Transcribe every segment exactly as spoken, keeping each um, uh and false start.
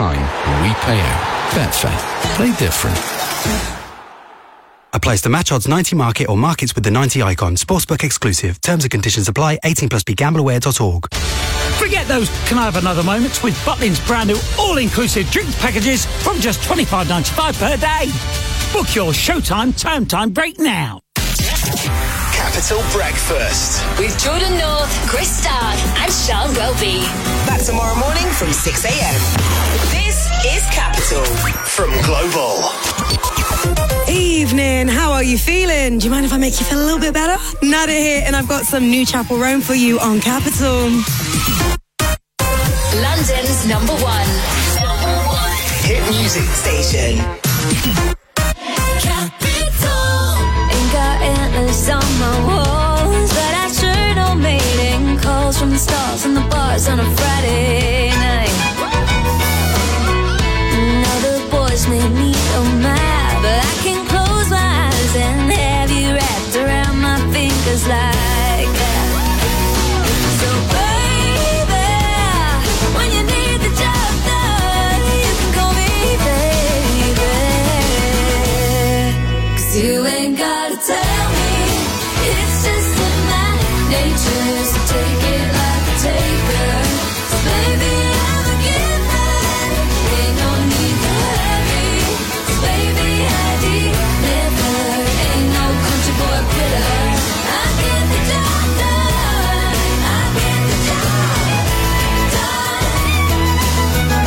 time, we pay out. Betfair. Play different. Applies to match odds ninety market or markets with the ninety icon. Sportsbook exclusive. Terms and conditions apply. eighteen plus b gamble aware dot org. Forget those can I have another moments with Butlins brand new all-inclusive drinks packages from just twenty-five ninety-five per day. Book your Showtime term time break now. Capital Breakfast with Jordan North, Chris Stark and Sean Welby. Back tomorrow morning from six a.m. This is Capital from Global. Evening, how are you feeling? Do you mind if I make you feel a little bit better? Nada here, and I've got some new Chapel Roan for you on Capital. London's number one. Number one. Hit music station. Capital. Ain't got antlers on my walls, but I sure don't mating calls from the stars and the bars on a Friday night. Now the boys may need a map, but I can close my eyes and have you wrapped around my fingers like that. So baby, when you need the job done, you can call me baby. 'Cause you ain't gotta tell me, it's just in my nature, so take it like a taker. 'Cause baby, I'm a giver, ain't no need to hurry. 'Cause baby, I deliver, ain't no country boy quitter. I get the job done, I get the job done.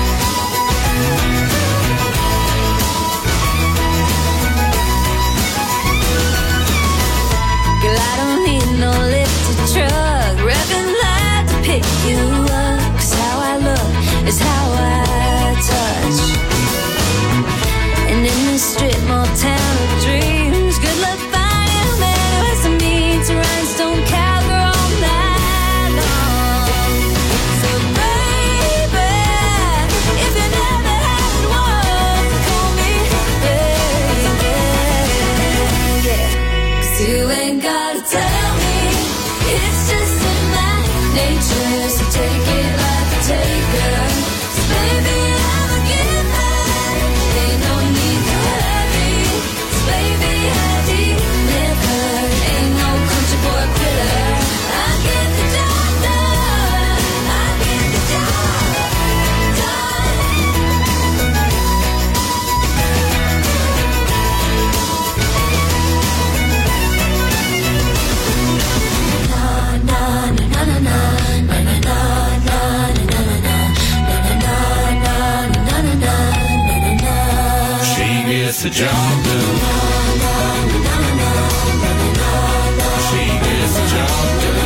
Girl, I don't need no lifted truck, revving loud to pick you up. 'Cause how I look is how I touch. And in this strip mall town of dreams, good luck finding a man who has to meet to rhinestone cowgirl all night long. So baby, if you never had one, call me baby. Yeah. 'Cause you ain't gotta tell me, it's just in my nature, so take it like a taker. 'Cause baby, I'm a giver, ain't no need to hurry. 'Cause baby, I deliver, ain't no country boy quitter. I get the job done, I get the job She gets the job done. She gets the job done.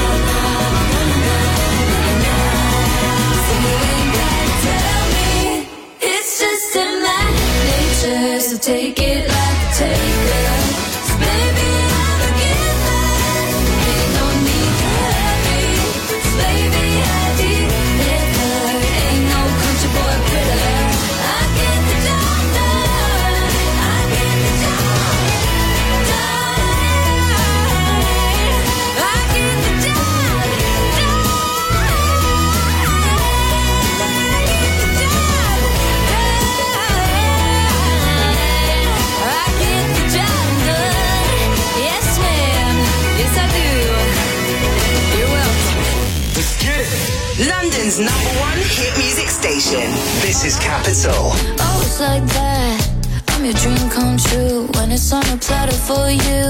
tell me, it's just in my nature, so take it like a taker. 'Cause baby, I'm a giver, ain't no need to hurry. 'Cause baby, I deliver, ain't no country boy quitter. I get the job done, I get the job done, I get the job done. I get the job done. Yes, ma'am. Yes, I do. You're welcome. Let's get it. London's number one hit music station. This is Capital. Oh, it's like that. I'm your dream come true when it's on a platter for you.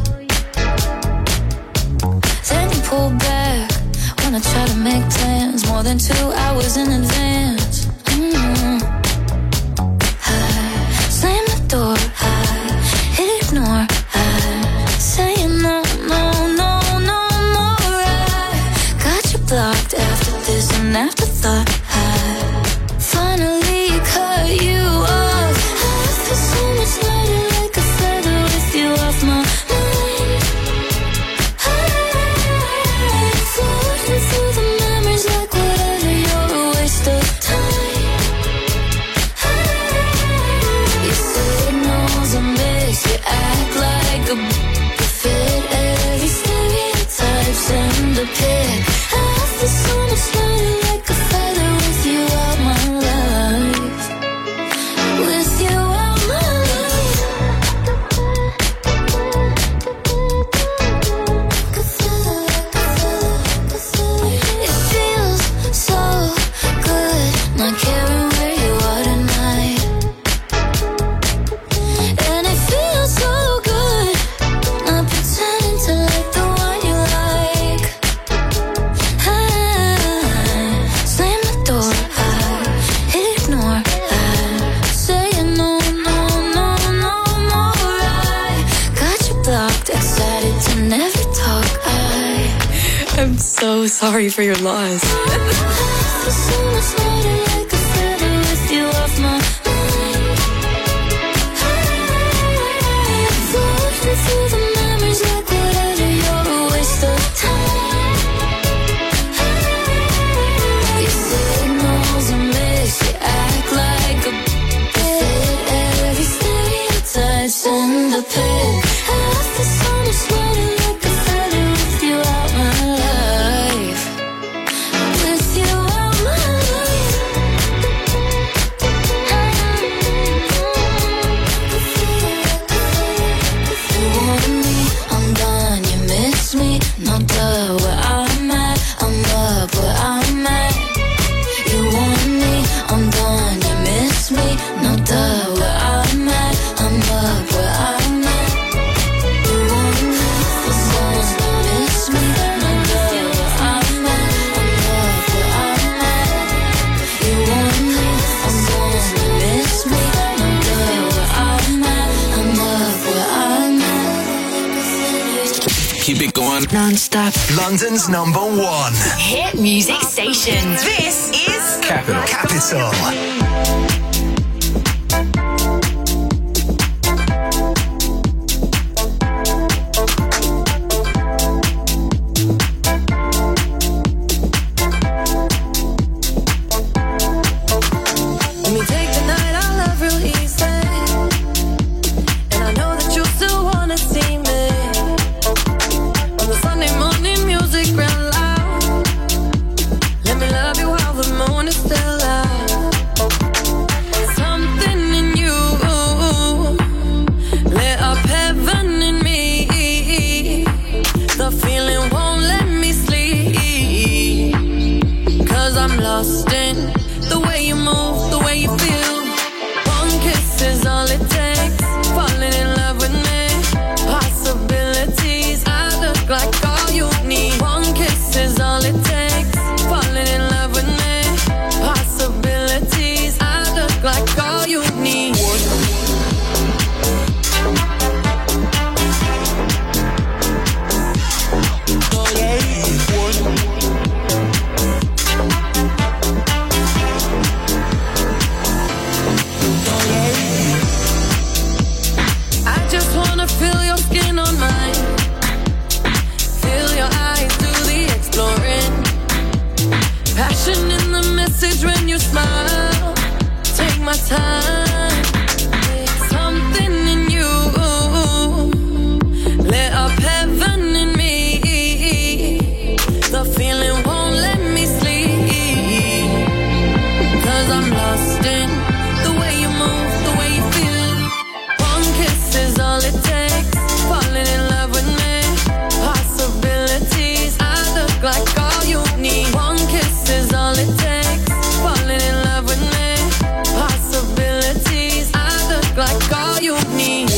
Then you pull back when I try to make plans more than two hours in advance. Mm-hmm. I slam the door, I hit ignore, I say no, no, no, no more. I got you blocked after this and afterthought. I finally cut you off. I feel so much lighter like a feather with you off my mind. I'm floating through the memories like whatever, you're a waste of time. so sorry for your loss. In the pit, half the sun is floating like a feather with you out my life. With you out my life. You want me, I'm done. You miss me, no duh. Where I'm at, I'm up where I'm at. You want me, I'm done. You miss me, no duh. Where I'm at, I'm up where I'm at. You want me, I'm done. Miss me, no duh. Where I'm at, I'm up where I'm at. You want me, I'm done. Miss me, no duh. Where I'm at, I'm up where I'm at. Keep it going. Non-stop. London's number one. Hit music station. This is Capital. Capital. Let me take the night, I love real easy. And I know that you still wanna see me. On the Sunday morning, music real loud. Let me love you while the moon is still out. Something in you lit up heaven in me. The feeling won't let me sleep. Cause I'm lost in the way you move, the way you feel. One kiss is all it takes. Falling in love with me. Possibilities, I look like all you need. One kiss is all it takes. Falling in love with me. Possibilities, I look like all you need. I just wanna feel your skin on mine. Feel your eyes do the exploring. Passion in the message when you smile. Take my time. Something in you lit up heaven in me. The feeling won't let me sleep. Cause I'm lost in the way you move, the way you feel. One kiss is all it takes. Falling in love with me. Possibilities, I look like all you need. One kiss is all it takes. Falling in love with me. Possibilities, I look like all you need.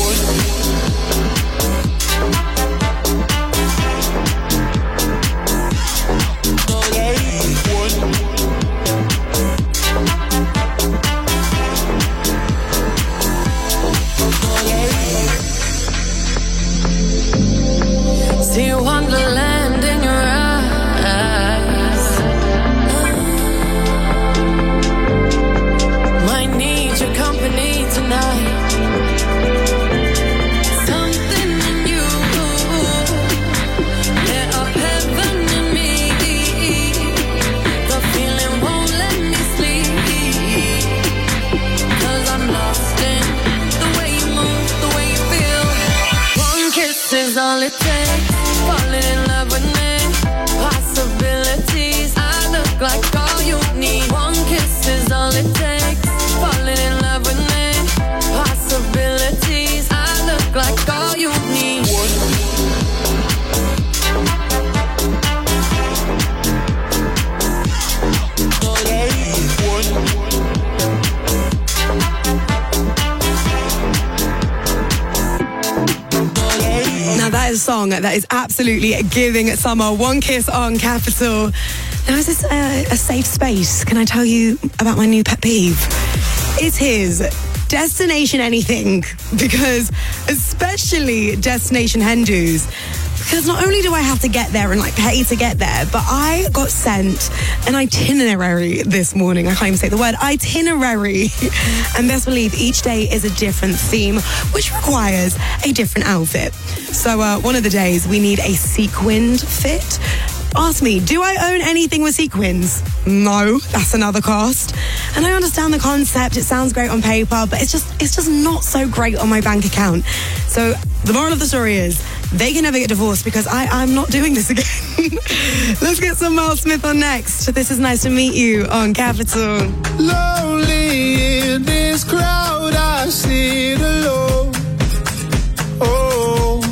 See wonderland in your eyes. Might need your company tonight. Something in you lit up heaven in me. The feeling won't let me sleep. Cause I'm lost in the way you move, the way you feel. One kiss is all it takes. Falling in love with me. Possibilities, I look like all you need. One kiss is all it takes. Falling in love with me. Possibilities, I look like all you need. Now that is a song that is absolutely giving summer. One Kiss on Capital. Now is this a, a safe space? Can I tell you about my new pet peeve? It is Destination anything, because especially Destination hen dos Because not only do I have to get there and like pay to get there, but I got sent an itinerary this morning. I can't even say the word itinerary. And best believe each day is a different theme, which requires a different outfit. So uh, one of the days we need a sequined fit. Ask me, do I own anything with sequins? No, that's another cost. And I understand the concept, it sounds great on paper, but it's just it's just not so great on my bank account. So the moral of the story is, they can never get divorced because I, I'm not doing this again. Let's get some Miles Smith on next. This is Nice to Meet You on Capital. Lonely in this crowd, I sit alone. Oh,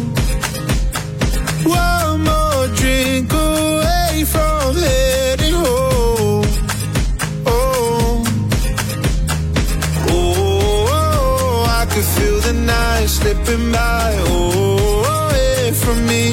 one more drink away from heading home. Oh, oh, I could feel the night slipping by. Oh, away from me.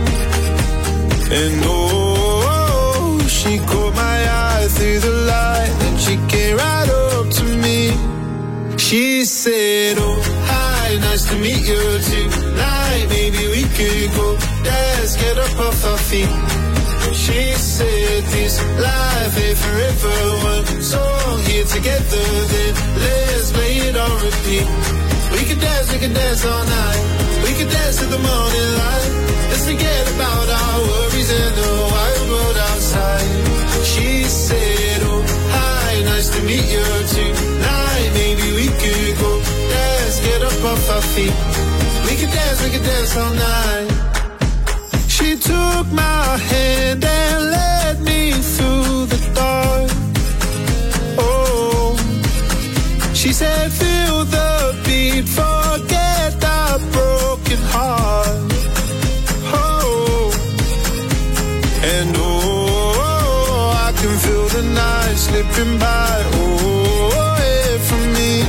And oh, she caught my eye through the light, and she came right up to me. She said, oh, hi, nice to meet you tonight. Maybe we could go dance, get up off our feet. She said, this life ain't forever. One song here together, then let's play it on repeat. We could dance, we could dance all night. We could dance to the morning light. Let's forget about our worries and the wild world outside. She said, oh, hi, nice to meet you tonight. Maybe we could go dance, get up off our feet. We could dance, we could dance all night. She took my hand and led me through the dark. Oh, she said, feel the beat, forget the broken heart. Oh, and oh, I can feel the night slipping by. Oh, away from me.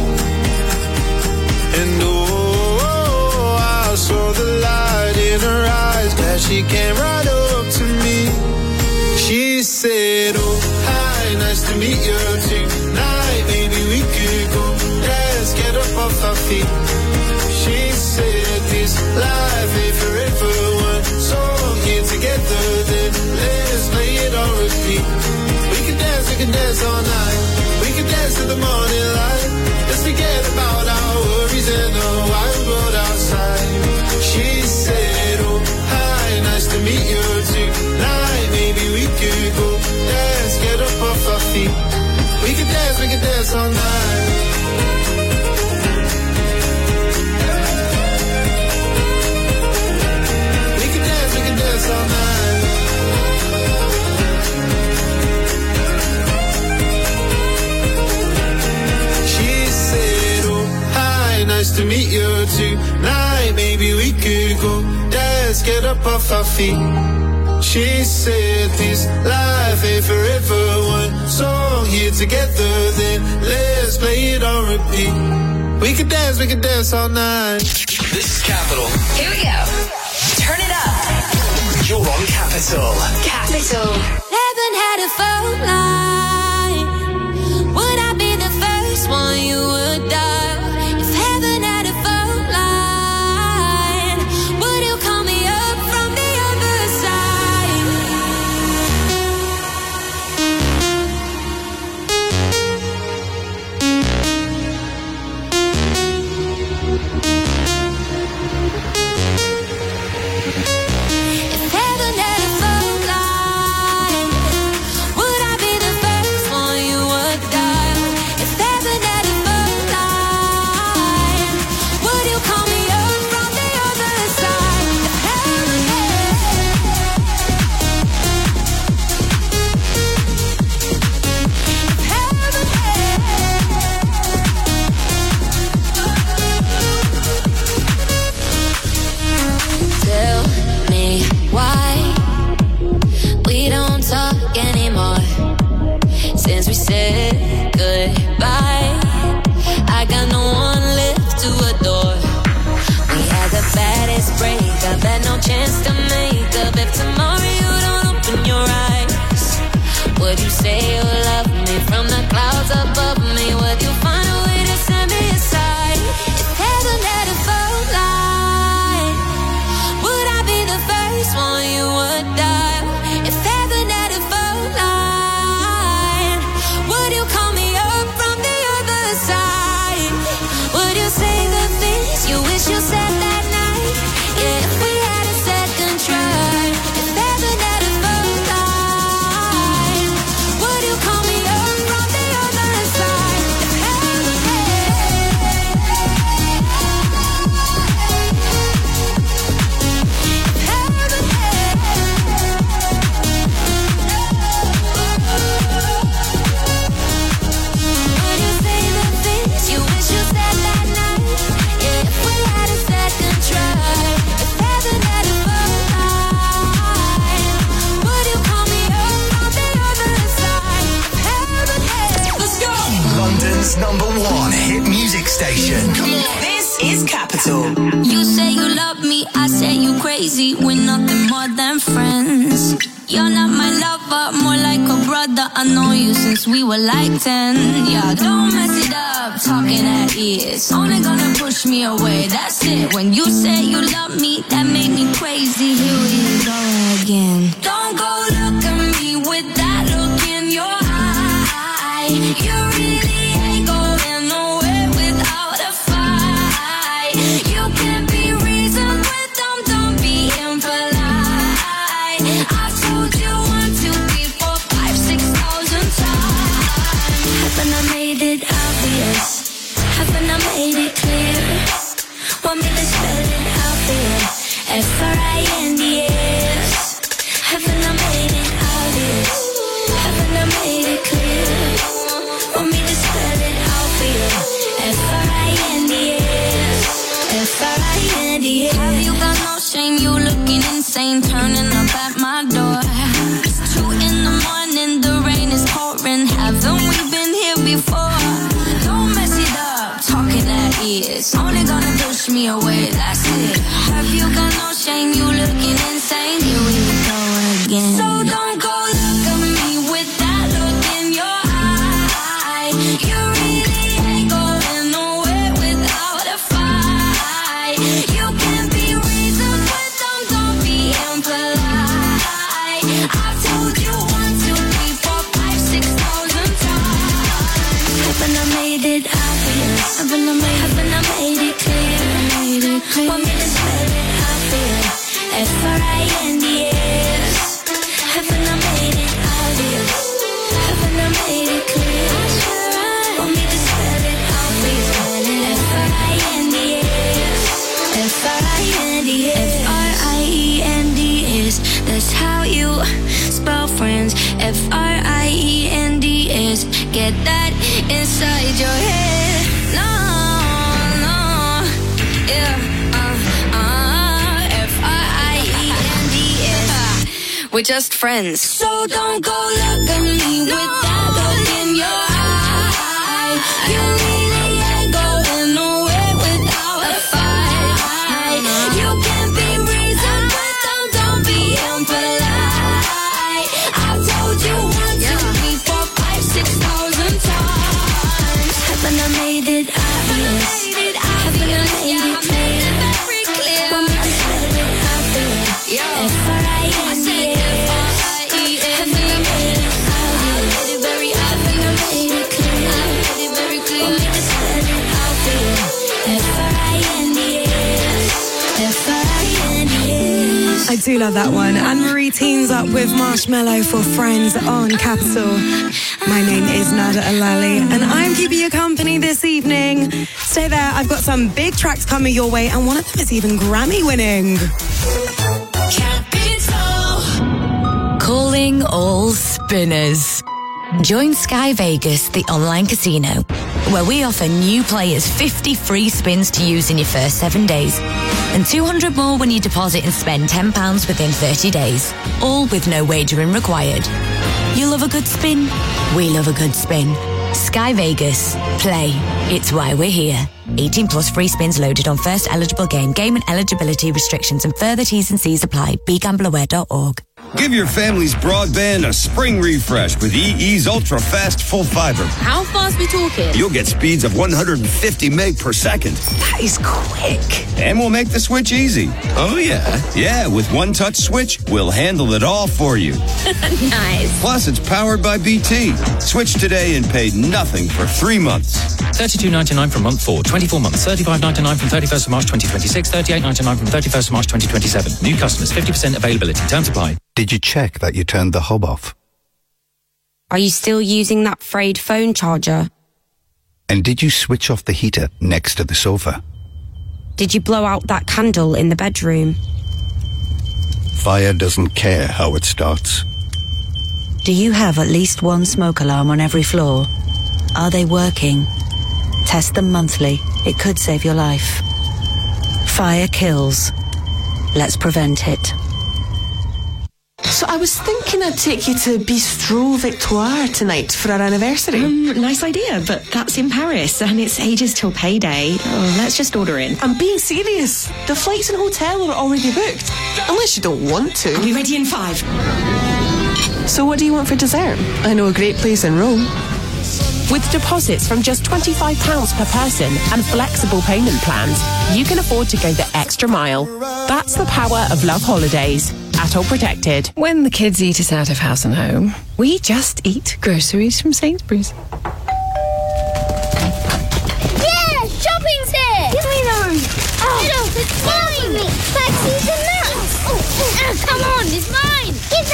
And oh, I saw the light in her eyes as she came right up to me. She said, oh, hi, nice to meet you tonight. Maybe we could go dance, get up off our feet. She said, this life ain't forever. One song here together, then let's play it on repeat. We can dance, we can dance all night. We can dance to the morning light. Let's forget about our worries and the wild world outside. She said, oh, hi, nice to meet you tonight. Maybe we could go dance, get up off our feet. We can dance, we can dance all night. We can dance, we can dance all night. She said, oh, hi, nice to meet you tonight. Maybe we could go dance, get up off our feet. She said, this life ain't forever. One song here together, then let's play it on repeat. We can dance, we can dance all night. This is Capital. Here we go. Turn it up. You're on Capital. Capital. Heaven had a phone line. Would I be the first one you would dial? If heaven had a phone line, would you call me up from the other side? If heaven had a phone line, would I be the first one London's number one hit music station. Come on. This is Capital. You say you love me, I say you crazy. We're nothing more than friends. You're not my lover, more like a brother. I know you since we were like ten. Yeah, don't mess it up, talking at ears. Only gonna push me away, that's it. When you say you love me, that made me crazy. Here we go again. Don't go look at me with that look in your eye. You really ain't going nowhere without a fight. You can't be reasoned with them, don't be impolite. I told you one, two, three, four, five, six thousand times. Haven't I made it obvious? Haven't I made it clear? Want me to spell it out for you? F R I N D S. Haven't I made it obvious? Haven't I made it clear? Want me to spell it out for you? F R I N D S. F R I N D S. Have you got no shame? You looking insane, turning up at my door. It's two in the morning, the rain is pouring. Haven't we been here before? Don't mess it up, talking at ears. Only gonna push me away, that's it. Have you got no shame? You looking insane. Here we go again. So don't go look at me with that look in your eye. You really ain't going nowhere without a fight. You can't be reasoned with them, don't be impolite. I've told you one, two, three, four, five, six thousand times. Haven't I made it obvious? Haven't I made, haven't I made it clear? Made it clear. Want me to spell it out for you? F R I N D S. Haven't I made it obvious? Haven't I made it clear? Want me to spell it out for you? F R I N D S. F R I N D S. F R I E N D S. That's how you spell friends. F R I E N D S. Get that inside your head. No, no, yeah, uh, uh, F R I E N D S. We're just friends. So don't go look at me with that look in your eye. You really ain't going nowhere without a fight. You can't be reasoned with them, don't be impolite. I've told you one, two, three, four, five, six thousand times. Haven't I made it obvious? Haven't I made it clear? Want me to spell it out for you? F R I N D S. Haven't I made it obvious? Haven't I made it clear? Want me to spell it out for you? F R I N D S. F R I N D S. I do love that one. Anne-Marie teams up with Marshmello for Friends on Capital. My name is Nada Alali, and I'm keeping you company this evening. Stay there, I've got some big tracks coming your way, and one of them is even Grammy winning. Capital. Calling all spinners. Join Sky Vegas, the online casino, where we offer new players fifty free spins to use in your first seven days, and two hundred more when you deposit and spend ten pounds within thirty days, all with no wagering required. You love a good spin? We love a good spin. Sky Vegas. Play. It's why we're here. eighteen plus free spins loaded on first eligible game. Game and eligibility restrictions and further T's and C's apply. be gamble aware dot org. Give your family's broadband a spring refresh with E E's Ultra Fast Full Fiber. How fast we talking? You'll get speeds of one hundred fifty meg per second. That is quick. And we'll make the switch easy. Oh, yeah? Yeah, with one touch switch, we'll handle it all for you. Nice. Plus, it's powered by B T. Switch today and pay nothing for three months. thirty-two ninety-nine from month four, twenty-four months, thirty-five ninety-nine from thirty-first of March twenty twenty-six, thirty-eight ninety-nine from thirty-first of March twenty twenty-seven. New customers, fifty percent availability. Terms apply. Did you check that you turned the hob off? Are you still using that frayed phone charger? And did you switch off the heater next to the sofa? Did you blow out that candle in the bedroom? Fire doesn't care how it starts. Do you have at least one smoke alarm on every floor? Are they working? Test them monthly. It could save your life. Fire kills. Let's prevent it. So I was thinking I'd take you to Bistro Victoire tonight for our anniversary. Um, nice idea, but that's in Paris and it's ages till payday. Oh, let's just order in. I'm being serious. The flights and hotel are already booked. Unless you don't want to. I'll be ready in five. So what do you want for dessert? I know a great place in Rome. With deposits from just twenty-five pounds per person and flexible payment plans, you can afford to go the extra mile. That's the power of Love Holidays. At All Protected. When the kids eat us out of house and home, we just eat groceries from Sainsbury's. Yeah, shopping's here! Give me those! Oh, it's mine! Taxis and nuts! Oh, oh, come on, it's mine!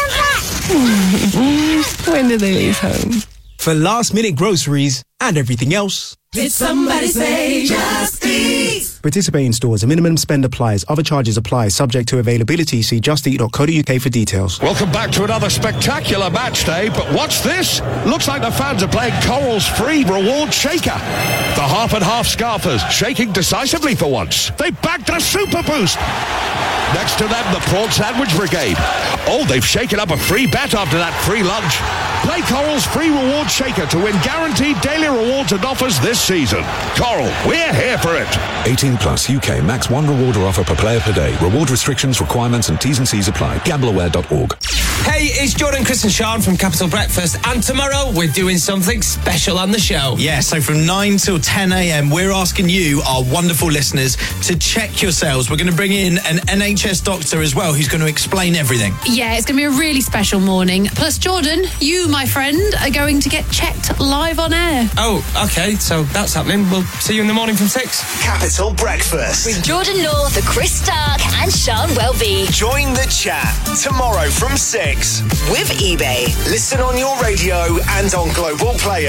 Give them back! When do they leave home? For last-minute groceries and everything else. Did somebody say Just Eat? Participating stores. A minimum spend applies. Other charges apply. Subject to availability. See just eat dot co dot uk for details. Welcome back to another spectacular match day. But what's this? Looks like the fans are playing Coral's free reward shaker. The half and half scarfers shaking decisively for once. They bagged a super boost. Next to them, the prawn sandwich brigade. Oh, they've shaken up a free bet after that free lunch. Play Coral's free reward shaker to win guaranteed daily rewards and offers this season. Coral, we're here for it. eighteen plus U K max one reward or offer per player per day. Reward restrictions, requirements and T's and C's apply. gamble aware dot org. Hey, it's Jordan, Chris and Sean from Capital Breakfast, and tomorrow we're doing something special on the show. Yeah, so from nine till ten a.m. we're asking you, our wonderful listeners, to check yourselves. We're going to bring in an N H S doctor as well who's going to explain everything. Yeah, it's going to be a really special morning. Plus, Jordan, you, my friend, are going to get checked live on air. Oh, okay, so that's happening. We'll see you in the morning from six. Capital Breakfast. With Jordan North, Chris Stark and Sean Welby. Join the chat tomorrow from six with eBay. Listen on your radio and on Global Player.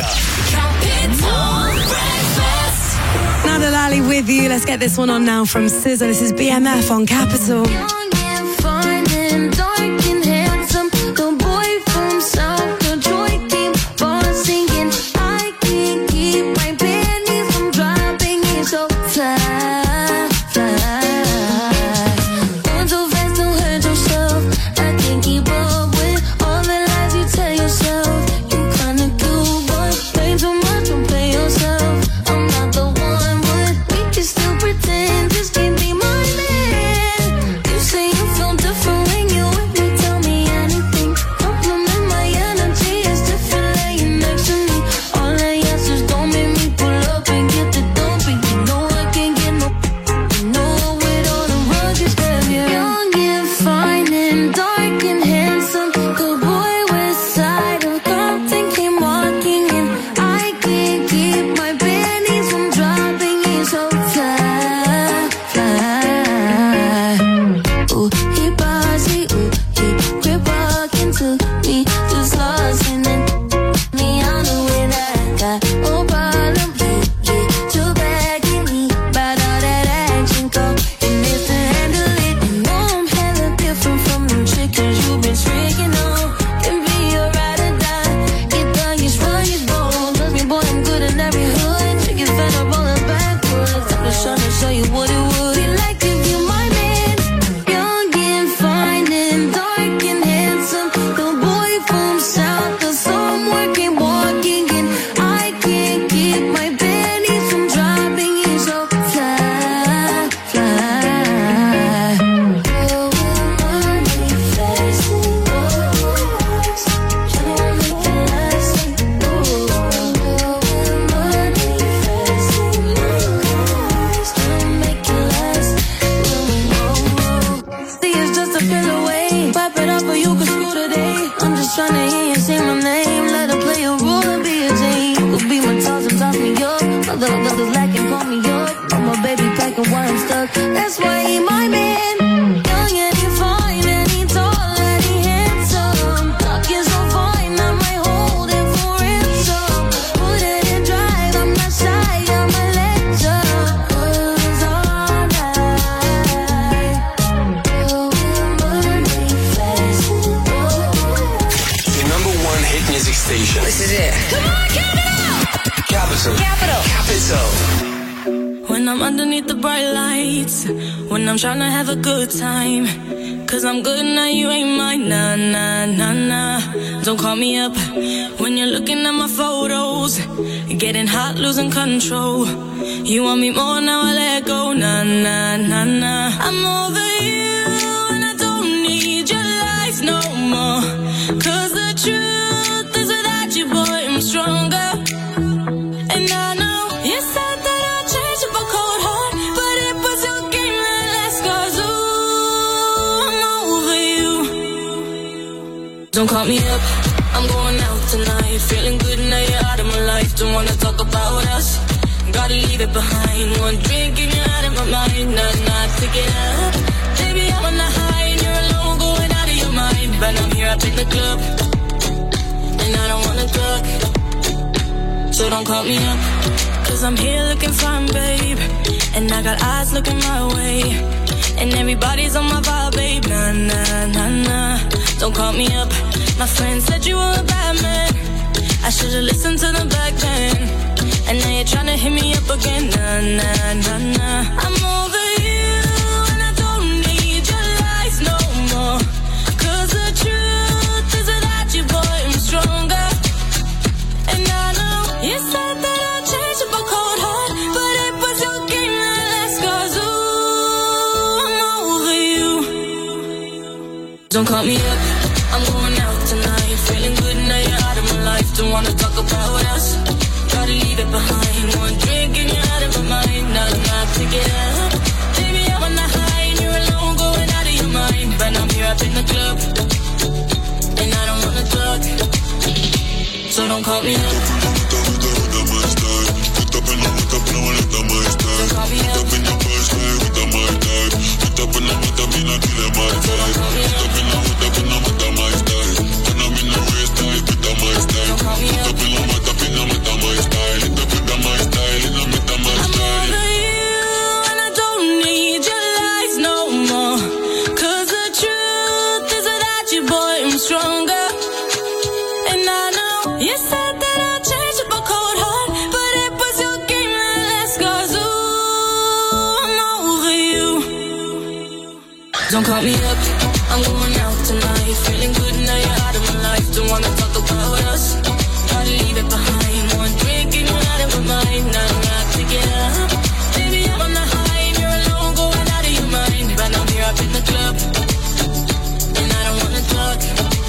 Capital Breakfast. Nada Lally with you. Let's get this one on now from S Z A. This is B M F on Capital. When I'm underneath the bright lights, when I'm trying to have a good time, Cause I'm good now, you ain't mine, nah, nah, nah, nah. Don't call me up when you're looking at my photos. Getting hot, losing control. You want me more, now I let go, nah, nah, nah, nah. I'm over you and I don't need your life no more. Cause the truth is without you, boy, I'm stronger. And I know you said that I'd change up a cold heart, but it was your game that last, cause ooh, I'm over you. Don't call me up, I'm going out tonight. Feeling good now you're out of my life. Don't wanna talk about us, gotta leave it behind. One drink and you're out of my mind. Nah, nah, take it up. Baby, I'm on the high and you're alone, going out of your mind. But I'm here up in the club, and I don't wanna talk. So don't call me up, cause I'm here looking fine, babe. And I got eyes looking my way, and everybody's on my vibe, babe. Nah, nah, nah, nah. Don't call me up. My friend said you were a bad man. I should've listened to them back then. And now you're tryna hit me up again. Nah, nah, nah, nah. I'm over you and I don't need your lies no more. Cause the truth is without you, boy, I'm stronger. And I know you said that I'd change up a cold heart, but it was your game that last, cause ooh, I'm over you. Don't call me up, I'm going out tonight. Feeling good now you're out of my life. Don't wanna talk about us, gotta leave it behind. One drink and you're out of my mind. Nah, nah, take it up. Baby, I'm on the high and you're alone, going out of your mind. But I'm here up in the club, and I don't wanna talk. So don't call me up. Don't call me up. Don't call me up, I'm going out tonight. Feeling good now you're out of my life. Don't wanna talk about us, gotta leave it behind. One drink and you're out of my mind. Nah, nah, take it up. Baby, I'm on the high and you're alone, going out of your mind. But I'm here up in the club, and I don't wanna talk.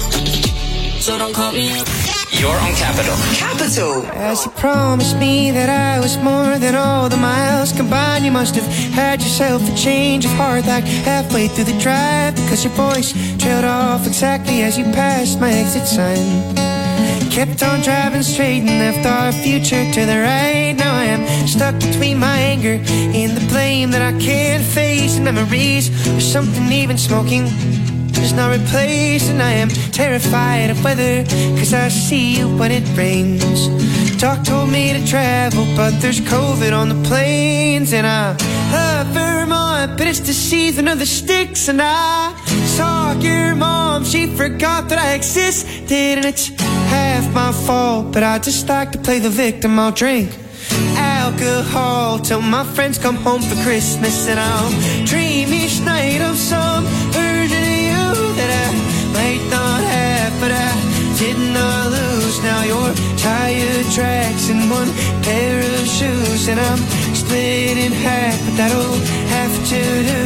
So don't call me up. You're on Capital. Capital. As you promised me that I was more than all the miles combined, you must have had yourself a change of heart like halfway through the drive, because your voice trailed off exactly as you passed my exit sign. Kept on driving straight and left our future to the right. Now I am stuck between my anger and the blame that I can't face, and memories or something even smoking does not replace. And I am terrified of weather, cause I see you when it rains. Doc told me to travel, but there's COVID on the planes. And I love Vermont, but it's the season of the sticks. And I saw your mom, she forgot that I existed. And it's half my fault, but I just like to play the victim. I'll drink alcohol till my friends come home for Christmas, and I'll dream each night of some version of you that I might not have, but I did not lose. Now your tire tracks in one pair of shoes, and I'm split in half, but that'll have to do.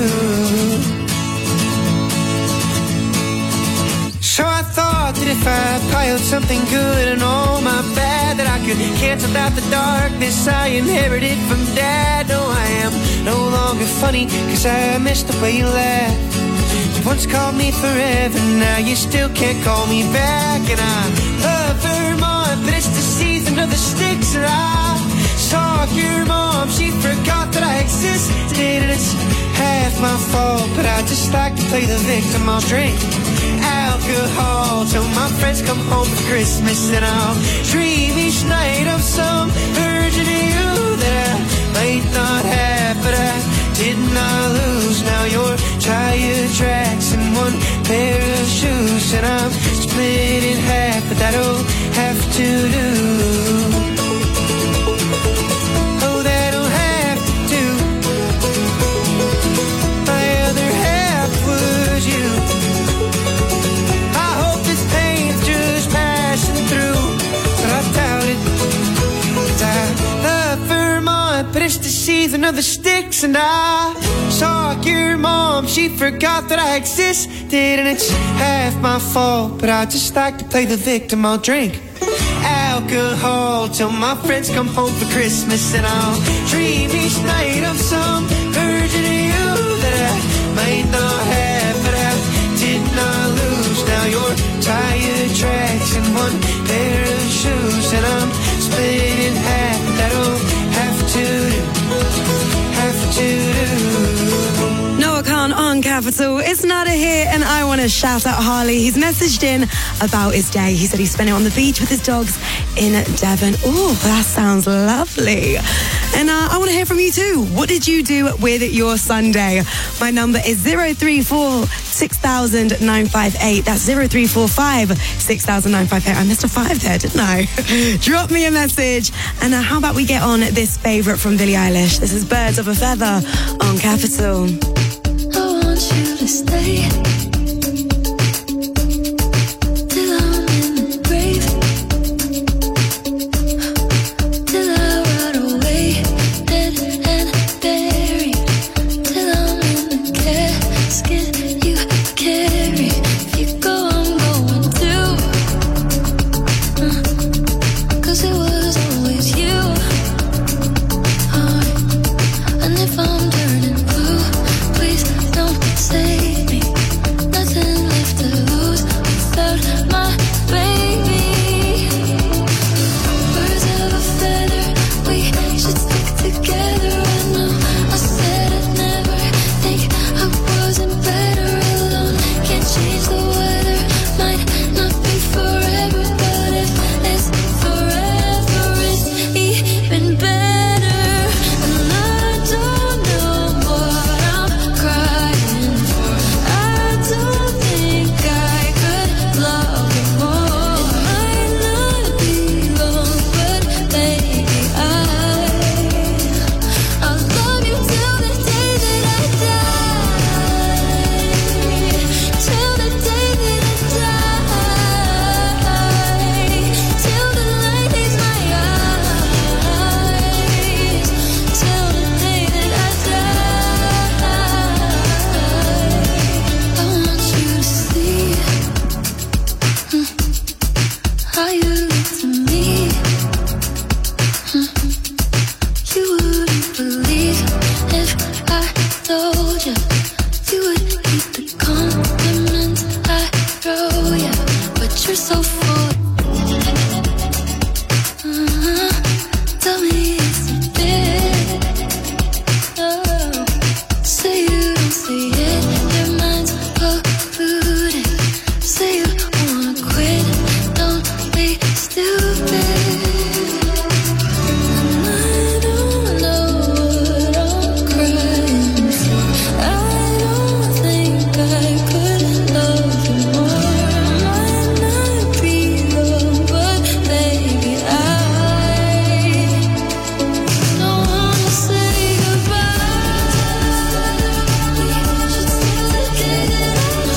So I thought that if I piled something good and all my bad, that I could cancel out the darkness I inherited from Dad. No, I am no longer funny, cause I missed the way you laughed. You once called me forever, now you still can't call me back. And I love Vermont, but it's the season of the sticks. And I saw your mom, she forgot that I existed. And it's half my fault, but I just like to play the victim. I'll drink alcohol till my friends come home for Christmas, and I'll dream each night of some version of you that I might not have, but I did not lose. Now your tire tracks in one pair of shoes, and I'm split in half, but that'll have to do. Oh, that'll have to do. My other half was you. teeth and other sticks. And I saw your mom, she forgot that I existed. And it's half my fault, but I just like to play the victim. I'll drink alcohol till my friends come home for Christmas. And I'll dream each night of some version of you that I might not have, but I did not lose. Now you're tire tracks and one pair of shoes, and I'm split in half. That'll have to do, have to do. Noah Khan on Capital. It's not a hit, and I want to shout out Harley. He's messaged in about his day. He said he spent it on the beach with his dogs in Devon. Oh, that sounds lovely. And uh, I want to hear from you too. What did you do with your Sunday? My number is zero three four six thousand nine five eight. That's zero three four five six thousand nine five eight. I missed a five there, didn't I? Drop me a message. And uh, how about we get on this favourite from Billie Eilish? This is Birds of a Feather on Capital. I want you to stay till I'm in the grave, till I rot away, dead and buried, till I'm in the casket you carry. If you go, I'm going too, uh, 'cause it was always you. Uh, and if I'm turning blue, please don't save me. Nothing left to lose without my baby. Birds of a feather, we should stick together. I know I said I'd never think I wasn't better alone. Can't change the weather, might not be forever, but if it's forever, it's even better. And I don't know what I'm crying for. I don't think I could love you more. It might not be long, but baby, I I'll love you till the day that I die. Till the day that I die. Till the light leaves my eyes. Till the day that I die. I want you to see mm, how you look to me. Mm, You wouldn't believe if I told you. You would hate the compliments I throw you, but you're so full. Uh, tell me it's a bit. Oh, say you don't see it. Your mind's polluted. Say you wanna quit. Don't be stupid. And I don't know what I'm crying for. I don't think I could love you more. Might not be long, but baby, I don't wanna say goodbye. We should stick together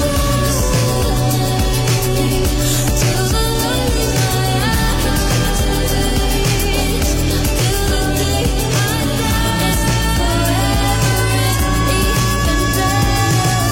till the light leaves my eyes. Till the day I die. Forever is even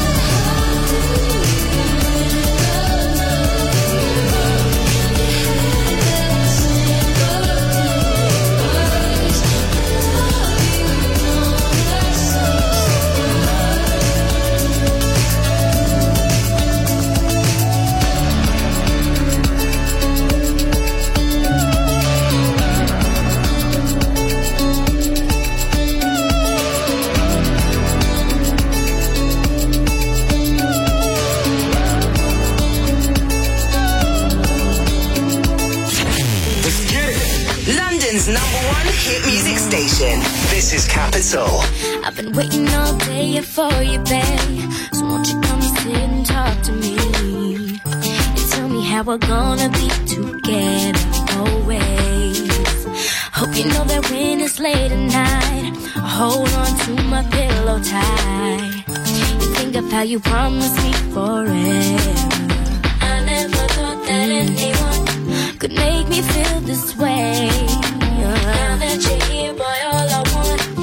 London's number one hit music station. This is Capital. I've been waiting all day for you, babe. So won't you come sit and talk to me? And tell me how we're gonna be together always. Hope you know that when it's late at night, I hold on to my pillow tight. You think of how you promised me forever. I never thought that anyone could make me feel this way. Now that you're here, boy, all I want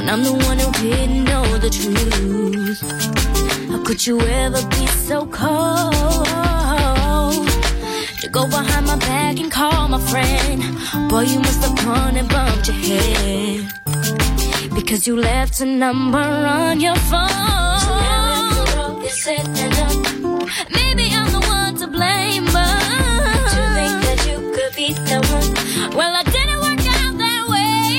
I'm the one who didn't know the truth. How could you ever be so cold? To go behind my back and call my friend. Boy, you must have gone and bumped your head. Because you left a number on your phone. So now it's all is said and done. Maybe I'm the one to blame, but to think that you could be the one. Well, I didn't work out that way.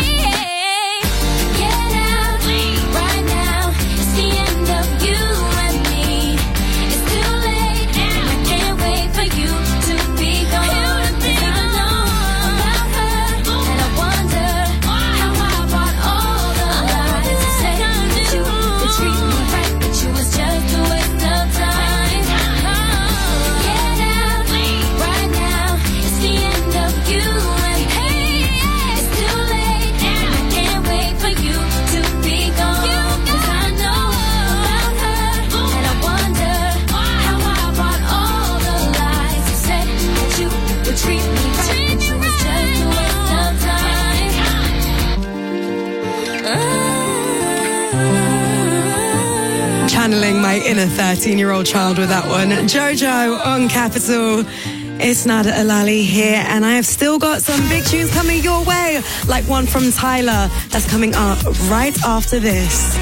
Get out right now. It's the end of you and me. It's too late now. I can't wait for you to be gone. 'Cause I know about her, and I wonder how I brought all the lies to say that you would treat me right, but you was just a waste of time. Get out right now. It's the end of you and me. It's too late now. I can't wait for you to be gone. 'Cause I know about her, and I wonder how I brought all the lies to say that you would treat me right, but you was just a waste of time. Channeling my inner thirteen-year-old child with that one. Jojo on Capital. It's Nada Alali here, and I have still got some big tunes coming your way, like one from Tyler that's coming up right after this.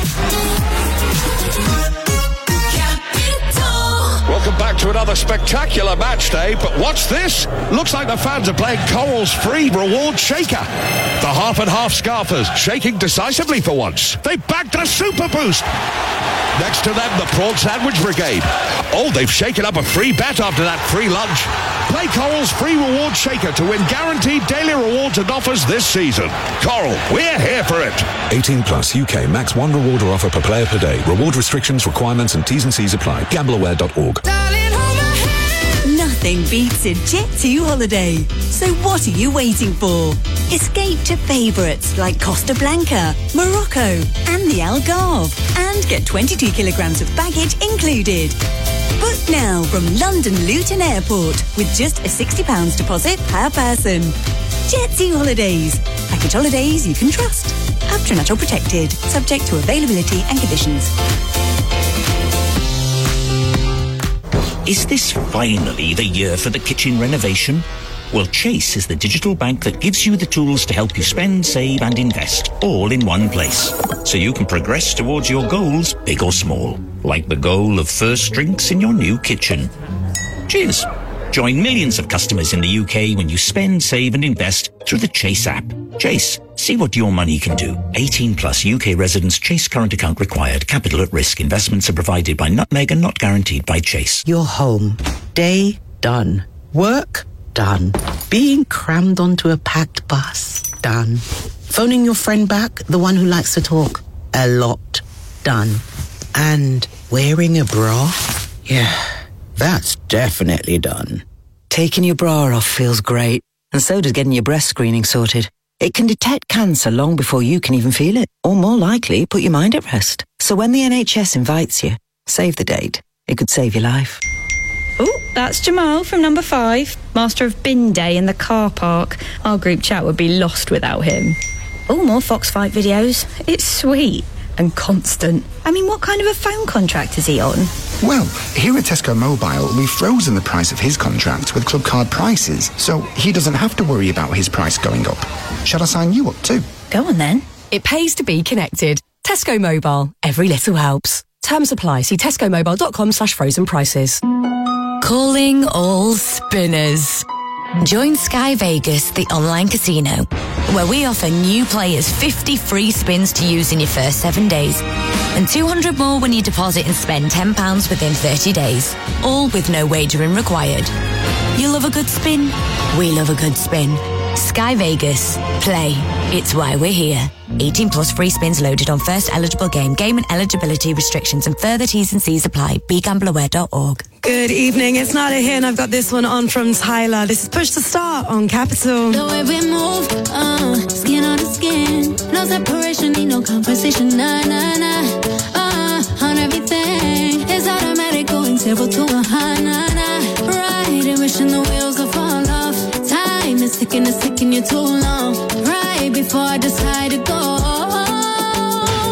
Welcome back to another spectacular match day, but what's this? Looks like the fans are playing Coral's free reward shaker. The half and half scarfers shaking decisively for once. They bagged a super boost. Next to them, the prawn sandwich brigade. Oh, they've shaken up a free bet after that free lunch. Play Coral's free reward shaker to win guaranteed daily rewards and offers this season. Coral, we're here for it. eighteen plus U K max one reward or offer per player per day. Reward restrictions, requirements and T's and C's apply. gamble aware dot org. Nothing beats a Jet two holiday. So what are you waiting for? Escape to favourites like Costa Blanca, Morocco and the Algarve. And get twenty-two kilograms of baggage included. Book now from London Luton Airport with just a sixty pounds deposit per person. Jet two Holidays. Package holidays you can trust. After natural protected. Subject to availability and conditions. Is this finally the year for the kitchen renovation? Well, Chase is the digital bank that gives you the tools to help you spend, save and invest all in one place. So you can progress towards your goals, big or small. Like the goal of first drinks in your new kitchen. Cheers. Join millions of customers in the U K when you spend, save and invest through the Chase app. Chase, see what your money can do. eighteen plus U K residents. Chase current account required. Capital at risk. Investments are provided by Nutmeg and not guaranteed by Chase. You're home. Day done. Work done. Being crammed onto a packed bus done. Phoning your friend back, the one who likes to talk a lot done. And wearing a bra? Yeah, that's definitely done. Taking your bra off feels great. And so does getting your breast screening sorted. It can detect cancer long before you can even feel it. Or more likely, put your mind at rest. So when the N H S invites you, save the date. It could save your life. Oh, that's Jamal from number five, master of bin day in the car park. Our group chat would be lost without him. Oh, more Fox Fight videos. It's sweet and constant. I mean, what kind of a phone contract is he on? Well, here at Tesco Mobile, we've frozen the price of his contract with club card prices, so he doesn't have to worry about his price going up. Shall I sign you up too? Go on then. It pays to be connected. Tesco Mobile. Every little helps. Terms apply. See tescomobile.com slash frozen prices. Calling all spinners. Join Sky Vegas, the online casino, where we offer new players fifty free spins to use in your first seven days and two hundred more when you deposit and spend ten pounds within thirty days, all with no wagering required. You love a good spin? We love a good spin. Sky Vegas. Play. It's why we're here. eighteen plus free spins loaded on first eligible game. Game and eligibility restrictions and further T's and C's apply. be gamble aware dot org. Good evening, it's Nada here, and I've got this one on from Tyler. This is Push to Start on Capital. The way we move, uh, skin on the skin. No separation, need no conversation. Nah, nah, nah. Uh, on everything. It's automatic, going zero to a high, nah, nah. Right, and wishing the wheels will fall off. Time is ticking, it's taking you too long. Right before I decide to go.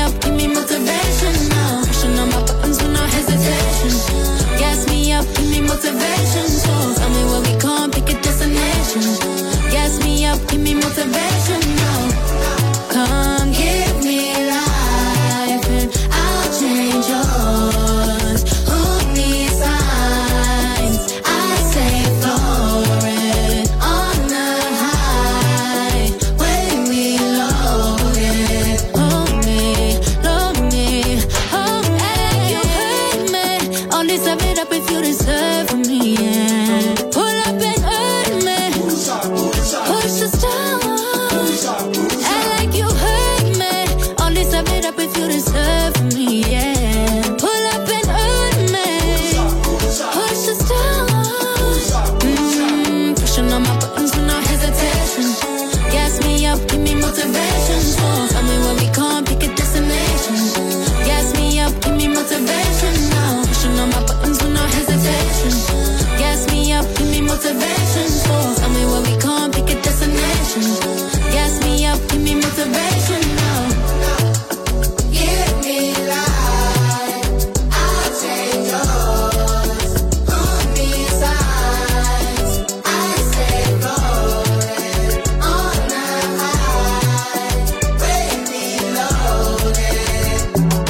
up, give me motivation now. Pushing on my buttons with no hesitation. Gas me up, give me motivation. So tell me where we can't pick a destination. Gas me up, give me motivation now. Come give me life and I'll change yours. Who needs signs? I say floating on the high when we load it. Hold me, load me, hold me. You hurt me. Only serve it up if you deserve me. Yeah. Pull up and hurt me. Push us down. Act like you hurt me. Only serve it up if you deserve me. Yeah. Pull up and hurt me. Push us down. Mm, pushing on my buttons with no hesitation. Gas me up, give me motivation. So tell me where we can't pick a destination. Gas me up, give me motivation now. Pushing on my buttons with no hesitation. Gas me up, give me motivation. So tell me where we can't pick a destination. Gas me up, give me motivation now. Give me life, I'll take yours. Who needs signs? I say floating on the high when we loaded.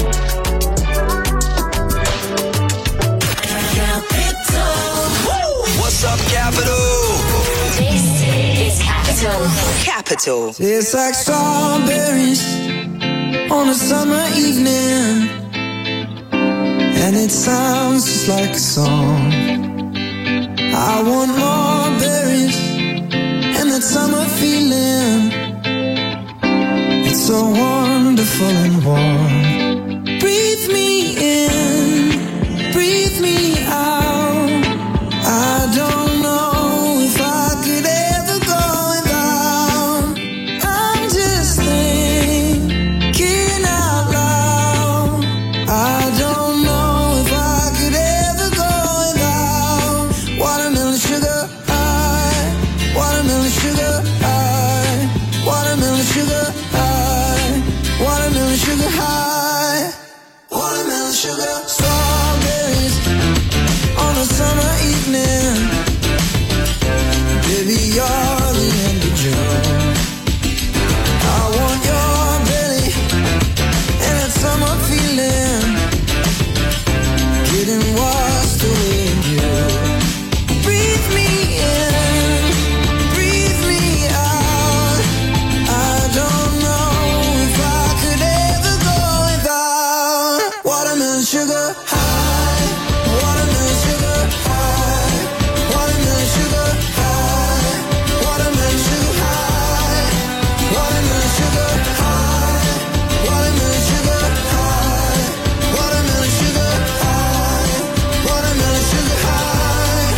What's up, Capital? This is Capital. Capital. Tastes like strawberries on a summer evening, and it sounds just like a song. I want more berries and that summer feeling. It's so wonderful and warm. Breathe me in, breathe me out. I don't know if I could ever go without. I'm just thinking out loud. I don't know if I could ever go without watermelon sugar high, watermelon sugar high, watermelon sugar high, watermelon sugar high, watermelon sugar. Strawberries on a summer evening. Baby, you're the end of June. I want your belly and that summer feeling. Getting washed away in you. Breathe me in, breathe me out. I don't know if I could ever go without watermelon sugar high, watermelon sugar high, watermelon sugar high, watermelon sugar high, watermelon sugar high, watermelon sugar high, watermelon sugar high, watermelon sugar high.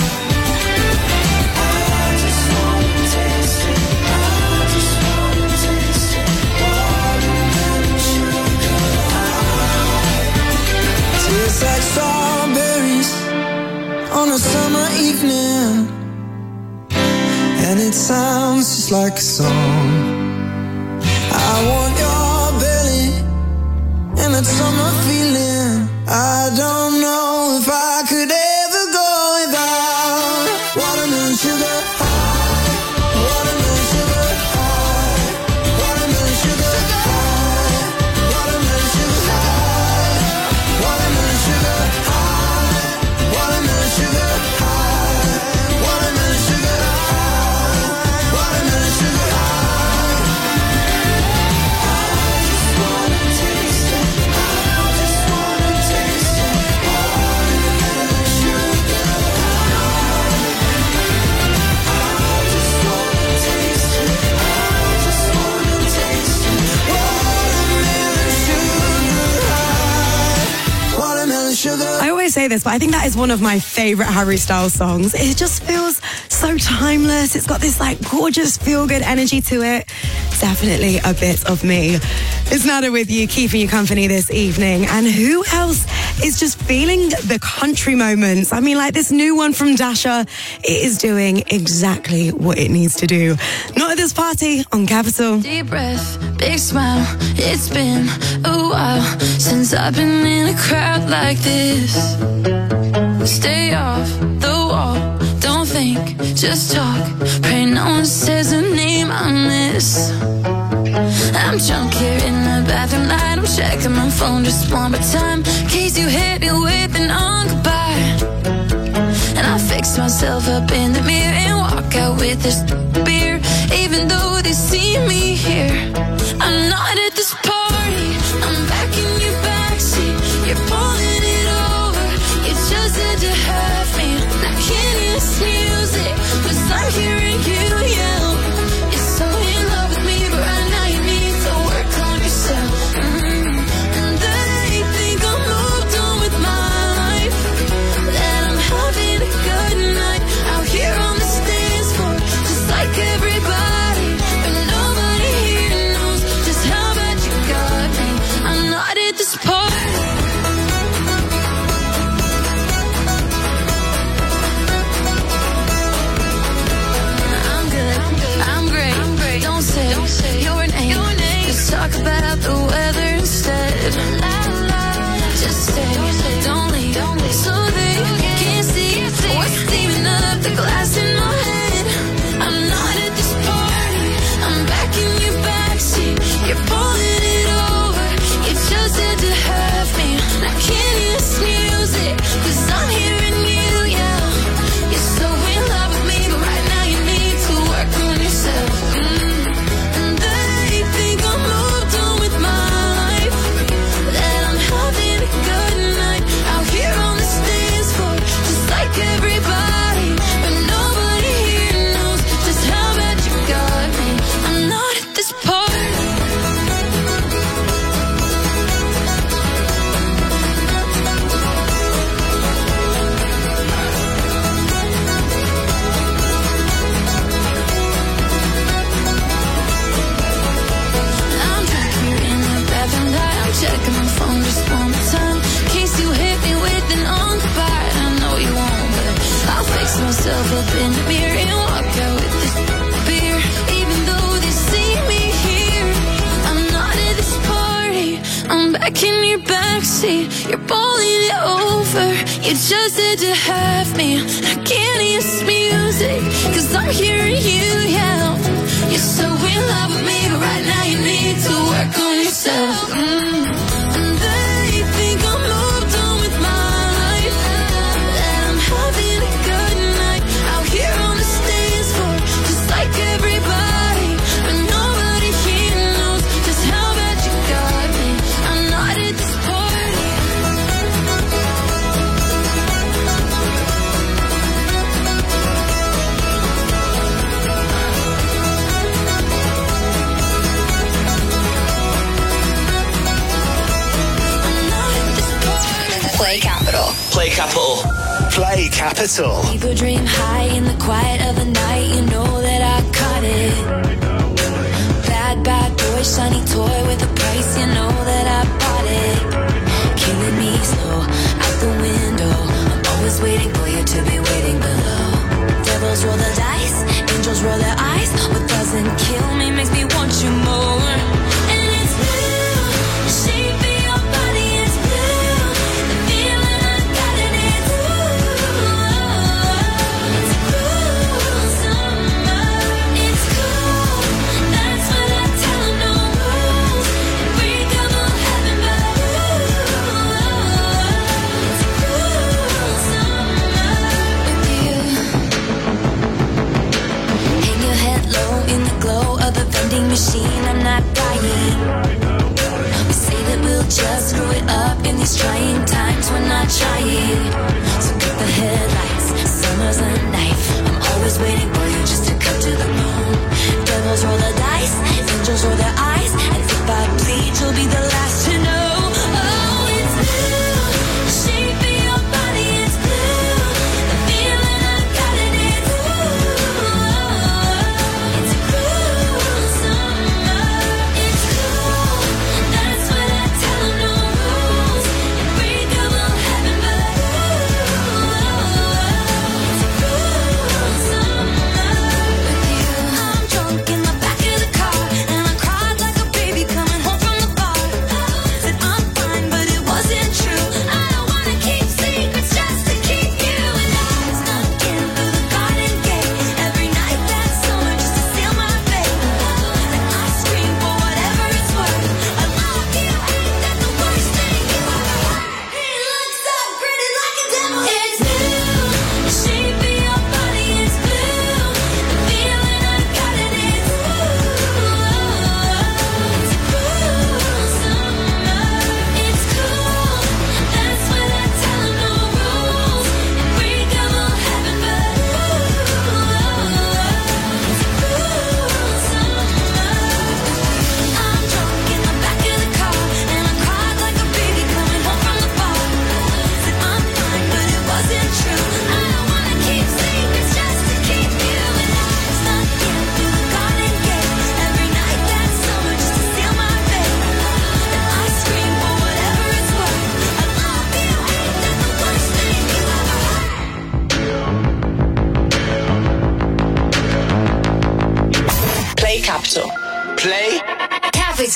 I just wanna taste it. I just wanna taste it. Watermelon sugar high. Tastes like strawberries on a summer evening, and it sounds just like a song. I want your belly and that summer feeling. I don't know if I could ever go without watermelon sugar high, watermelon sugar high, watermelon sugar high, watermelon sugar high, watermelon sugar high, watermelon sugar high, watermelon sugar high, watermelon sugar high. I just wanna taste it. I just wanna taste it. Watermelon sugar high. I just wanna taste it. I just wanna taste it. Watermelon sugar high. Watermelon sugar. I always say this, but I think that is one of my favourite Harry Styles songs. It just feels so timeless. It's got this like gorgeous feel-good energy to it. definitely a bit of me. It's Nada with you, keeping you company this evening. And who else is just feeling the country moments? I mean, like this new one from Dasha, it is doing exactly what it needs to do. Not at this party on Capital. Deep breath, big smile. It's been a while since I've been in a crowd like this. Stay off the wall, don't think, just talk. Pray no one says a name I miss. I'm drunk here in the bathroom light. I'm checking my phone just one more time, in case you hit me with an on goodbye. And I fix myself up in the mirror and walk out with this beer. Even though they see me here, I'm not at this party. I'm back in your backseat. You're pulling it over. You just had to have me. I can't hear this music, 'cause I'm hearing you yell. You're so in love with me, but right now you need to work on yourself. Mm. And they think I'm moved on with my life, that I'm having a good night out here on the dance floor, just like everybody. But nobody here knows just how bad you got me. I'm not at this party. Talk about the weather instead. Just stay, don't leave, so they can't see what's steaming up the glass in my head. I'm not at this party. I'm back in your backseat. You're pulling it over. You just had to have me. I can't hear this music, 'cause I'm hearing you yell. You're so in love with me, but right now you need to work on yourself. Mm. Everybody, but nobody here knows just how bad you got me. I'm not at this party. I'm back here in the bathroom light. I'm checking my phone just one more time, in case you hit me with an on goodbye. I know you won't. I'll fix myself up in the mirror and walk out with this beer. Even though they see me here, I'm not at this party. I'm back in your backseat. You're pulling it over. You just had to have me. I can't hear this music, 'cause I'm hearing you yell. You're so in love with me, but right now you need to work on yourself. Mm. And they think I'm moved on with my life, that I'm having a good night out here on the dance floor, just like everybody. But nobody here knows just how bad you got me. I'm not at this party. Play Capital. Play Capital. Play Capital. People dream high in the quiet of the night. You know that I caught it. Bad, bad boy, shiny toy with a price. You know that I bought it. Killing me slow out the window. I'm always waiting for you to be waiting below. Devils roll the dice, angels roll their eyes. What doesn't kill me makes me want you more. And it's blue, the shape of your body is blue. The feeling I got in it, ooh. It's cool summer, it's cool. That's what I tell 'em, no rules. Break up on heaven, but ooh, it's cool summer with you. Hang your head low in the glow of the vending machine. I'm not dying. We say that we'll just screw it up in these trying times. We're not trying. So cut the headlights. Summer's a knife. I'm always waiting for you just to come to the moon. Devils roll the dice, angels roll their eyes, and if I bleed, you'll be the last to know. Oh, it's blue. The shape of your body is blue. The feeling I got in it, ooh. It's a cool summer.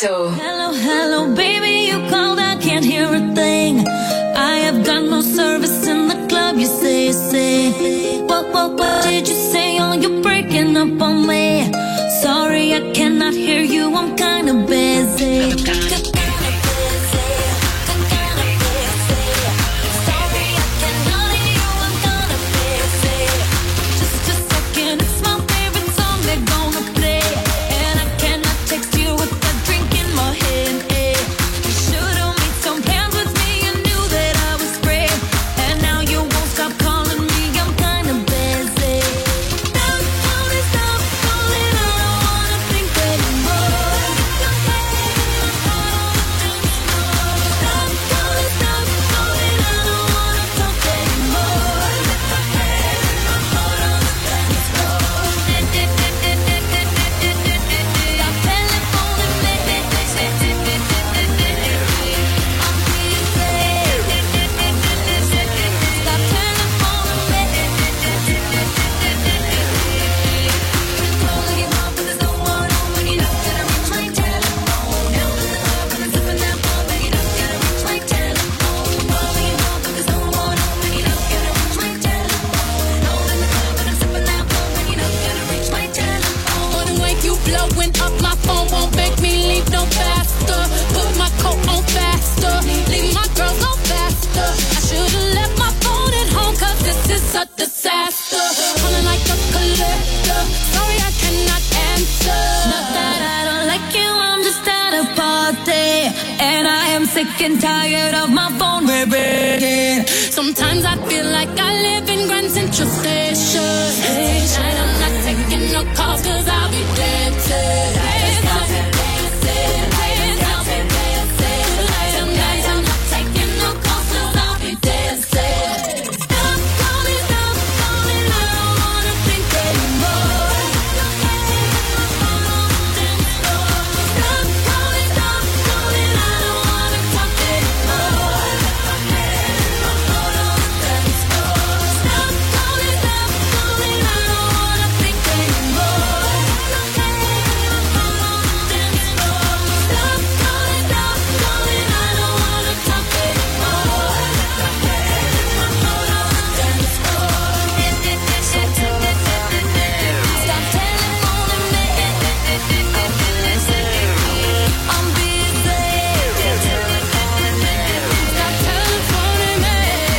Capital. Hello, hello, baby, you called, I can't hear a thing. I have got no service in the club, you say, you say. What, what, what did you say? Oh, you're breaking up on me. Sorry, I cannot hear you, I'm kinda busy. Sick and tired of my phone ringing. Sometimes I feel like I live in Grand Central Station. Tonight I'm not taking no calls cause I'll be dancing. Tonight I'm not taking no calls cause I'll be dancing. Stop calling, stop calling, I don't wanna think anymore. Stop calling, stop calling, I don't wanna talk anymore. Stop calling, stop calling, I don't wanna think anymore. Stop calling, stop calling, I don't wanna talk anymore. Stop telephoning me. I'm busy. Stop telefoning me.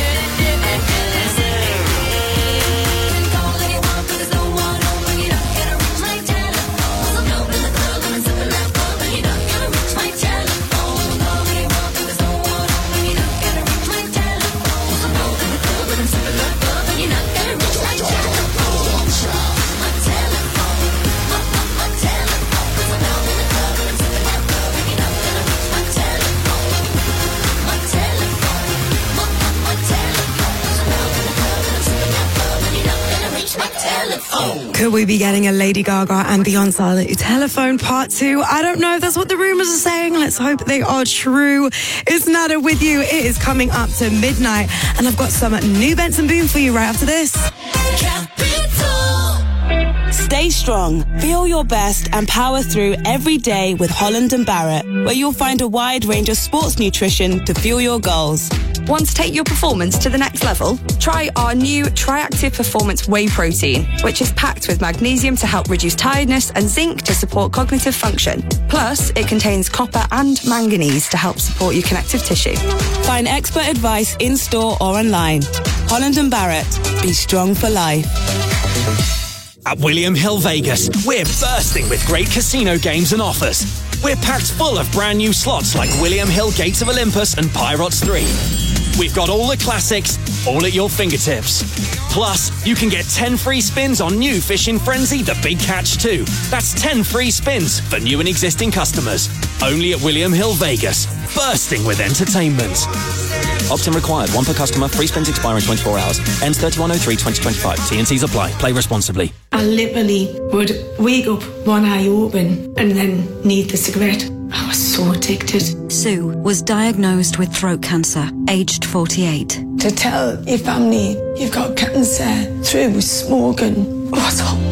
Call anyone, but there's no one home when you don't get a reach my telephone. I'm out in the club and I'm sipping that bub, but you don't get a reach my telephone. Call anyone, but there's no one home when you don't get a reach my telephone. I'm out in the club and I'm sipping that bub, but you don't get a reach my telephone. My telephone, my, my, my telephone. 'Cause I'm out in the club and I'm sipping that bub, and you don't get a reach my telephone. My telephone, my, my, my telephone. 'Cause I'm out in the club and I'm sipping that bub, and you don't get a reach my telephone. Could we be getting a Lady Gaga and Beyonce telephone part two? I don't know if that's what the rumours are saying. Let's hope they are true. It's Nada with you. It is coming up to midnight, and I've got some new Benson Boom for you right after this. Stay strong, feel your best, and power through every day with Holland and Barrett, where you'll find a wide range of sports nutrition to fuel your goals. Want to take your performance to the next level? Try our new Triactive Performance Whey Protein, which is packed with magnesium to help reduce tiredness and zinc to support cognitive function. Plus, it contains copper and manganese to help support your connective tissue. Find expert advice in-store or online. Holland and Barrett, be strong for life. At William Hill Vegas, we're bursting with great casino games and offers. We're packed full of brand new slots like William Hill Gates of Olympus and Pirates three. We've got all the classics, all at your fingertips. Plus, you can get ten free spins on new Fishing Frenzy The Big Catch two. That's ten free spins for new and existing customers. Only at William Hill Vegas, bursting with entertainment. Opt-in required. One per customer. Free spins expire in twenty-four hours. Ends thirty-one oh three twenty twenty-five. T and Cs apply. Play responsibly. I literally would wake up, one eye open, and then need the cigarette. I was so addicted. Sue was diagnosed with throat cancer, aged forty-eight. To tell your family you've got cancer through smoking was hard.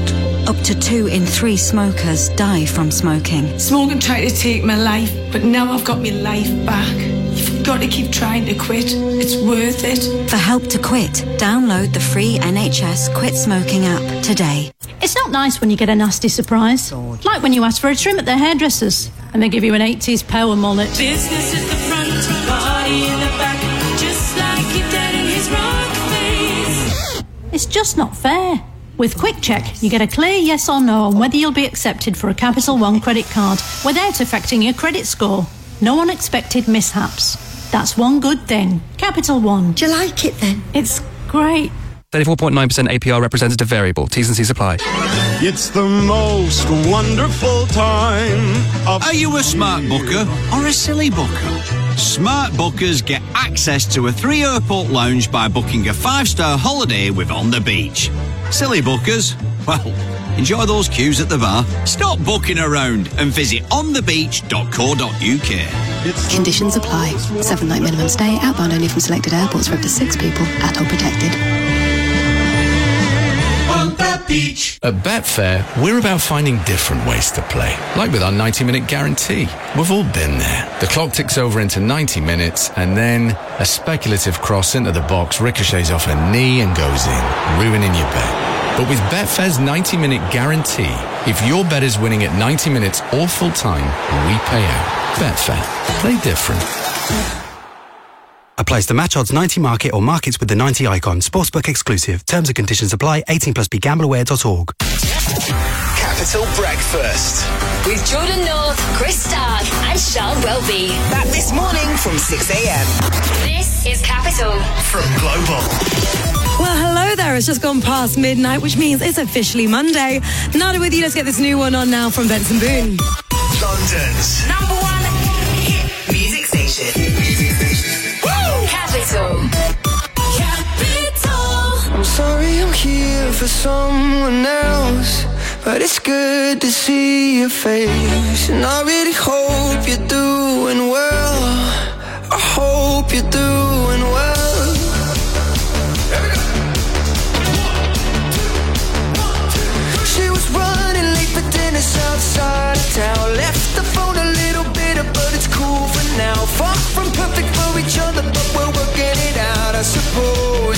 Up to two in three smokers die from smoking. Smoking tried to take my life, but now I've got my life back. You've got to keep trying to quit. It's worth it. For help to quit, download the free N H S Quit Smoking app today. It's not nice when you get a nasty surprise. Like when you ask for a trim at the hairdressers and they give you an eighties power mullet. Business at the front, party in the back, just like your dad and his rock face. It's just not fair. With Quick Check, you get a clear yes or no on whether you'll be accepted for a Capital One credit card without affecting your credit score. No unexpected mishaps. That's one good thing. Capital One. Do you like it then? It's great. thirty-four point nine percent A P R representative variable. T's and C's apply. It's the most wonderful time of... Are you a smart booker or a silly booker? Smart bookers get access to a three airport lounge by booking a five-star holiday with On the Beach. Silly bookers? Well, enjoy those queues at the bar. Stop booking around and visit on the beach dot co dot U K. Conditions apply. Seven night minimum stay, outbound only from selected airports for up to six people, at all protected. On the beach. At Betfair, we're about finding different ways to play. Like with our ninety minute guarantee. We've all been there. The clock ticks over into ninety minutes, and then a speculative cross into the box ricochets off a knee and goes in, ruining your bet. But with Betfair's ninety minute guarantee, if your bet is winning at ninety minutes or full time, we pay out. Betfair. Play different. Applies to match odds ninety market or markets with the ninety icon. Sportsbook exclusive. Terms and conditions apply. eighteen plus b gamble aware dot org. Capital Breakfast. With Jordan North, Chris Stark, and Sean Welby. Back this morning from six a.m. This is Capital. From Global. Well, hello there. It's just gone past midnight, which means it's officially Monday. Nada with you. Let's get this new one on now from Benson Boone. London's number one hit music station. Woo! Capital. Capital. I'm sorry I'm here for someone else, but it's good to see your face. And I really hope you're doing well. I hope you're doing well. She was running late for dinner outside of town. Left the phone a little bitter, but it's cool for now. Far from perfect for each other, but we're working it out, I suppose.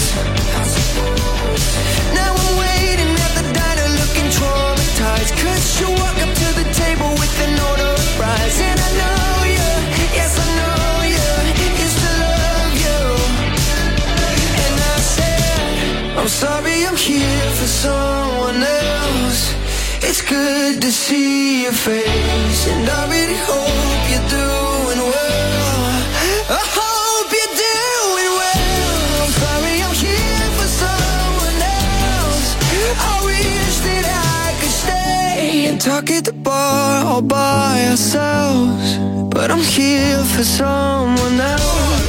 Now I'm waiting at the diner looking traumatized, cause you walk up to the table with an order of fries. And I know you, yes I know you, used to love you. And I said, I'm sorry I'm here for someone else. It's good to see your face, and I really hope you're doing well. I hope you're doing well. I'm sorry I'm here for someone else. I wish that I could stay and talk at the bar all by ourselves, but I'm here for someone else.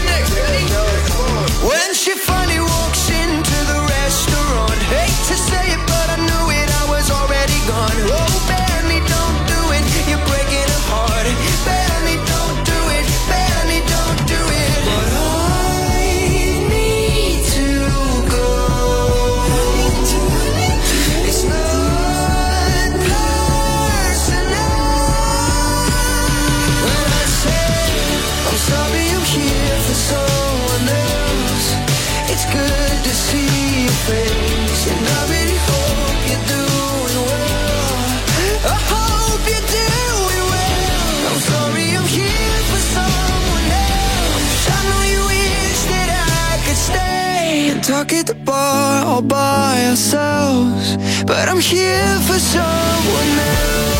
When she finally walks into the restaurant, hate to say it, but I knew it, I was already gone. Oh, Benny, don't do it, you're breaking her heart. Benny, don't do it, Benny, don't do it. But I need to go. It's not personal. When I say I'm sorry I'm here for someone else, it's good to see your face, and I really hope you're doing well. I hope you're doing well. I'm sorry I'm here for someone else. I know you wish that I could stay and talk at the bar all by ourselves, but I'm here for someone else.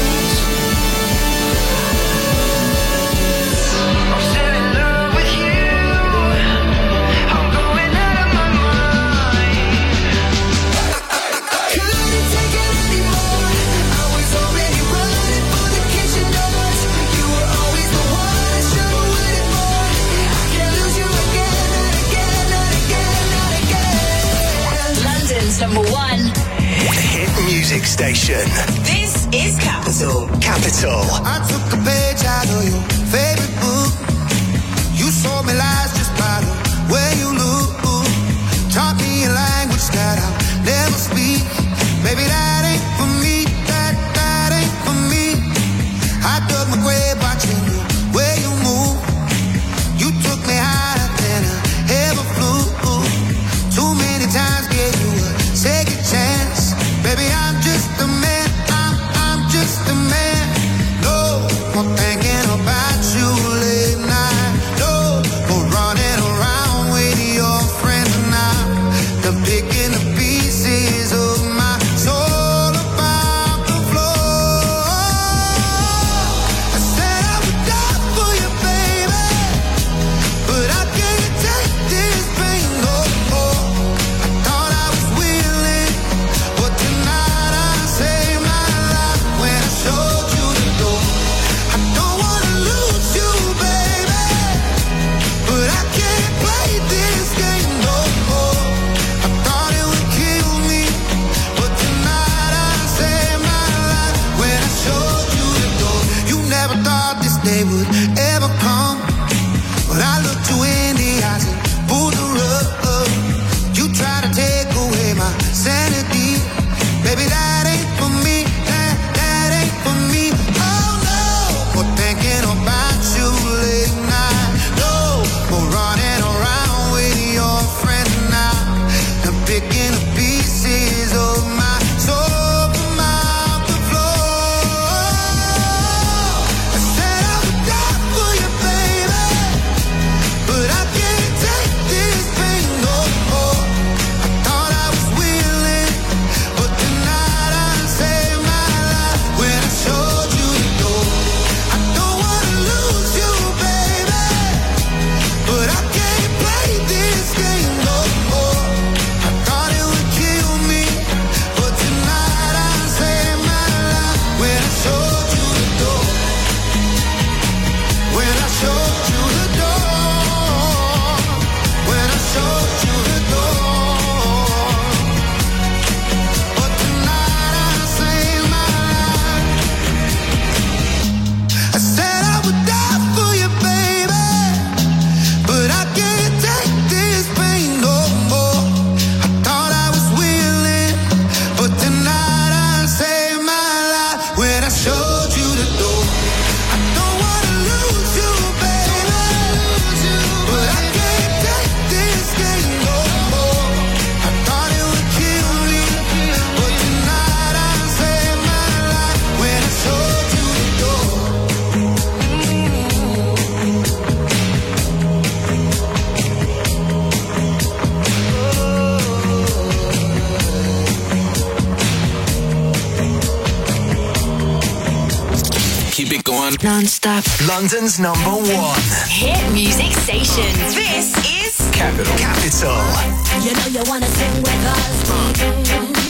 I'm still in love with you. I'm going out of my mind. Couldn't take it anymore. I was already running for the kitchen doors. You were always the one I should have waited for. I can't lose you again, not again, not again, not again. London's number one hit music station. This is Capital. Capital. I took a page out of your favorite book. You saw me lies just by the way you look. Taught me a language that I'll never speak. Maybe that ain't Going non-stop. London's number one Hit music station. This is Capital. Capital. You know you wanna sing with us.